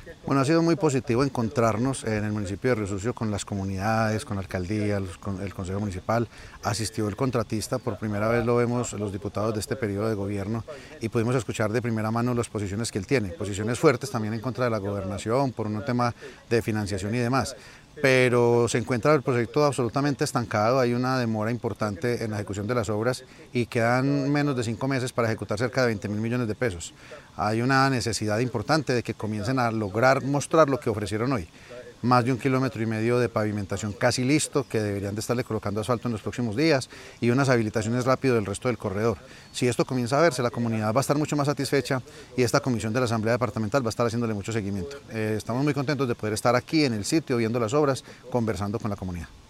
Bueno, ha sido muy positivo encontrarnos en el municipio de Río Sucio con las comunidades, con la alcaldía, con el consejo municipal. Asistió el contratista, por primera vez lo vemos los diputados de este periodo de gobierno y pudimos escuchar de primera mano las posiciones que él tiene, posiciones fuertes también en contra de la gobernación por un tema de financiación y demás. Pero se encuentra el proyecto absolutamente estancado, hay una demora importante en la ejecución de las obras y quedan menos de 5 meses para ejecutar cerca de 20.000 millones de pesos. Hay una necesidad importante de que comiencen a lograr mostrar lo que ofrecieron hoy. Más de 1,5 kilómetros de pavimentación casi listo, que deberían de estarle colocando asfalto en los próximos días, y unas habilitaciones rápido del resto del corredor. Si esto comienza a verse, la comunidad va a estar mucho más satisfecha y esta comisión de la Asamblea Departamental va a estar haciéndole mucho seguimiento. Estamos muy contentos de poder estar aquí en el sitio, viendo las obras, conversando con la comunidad.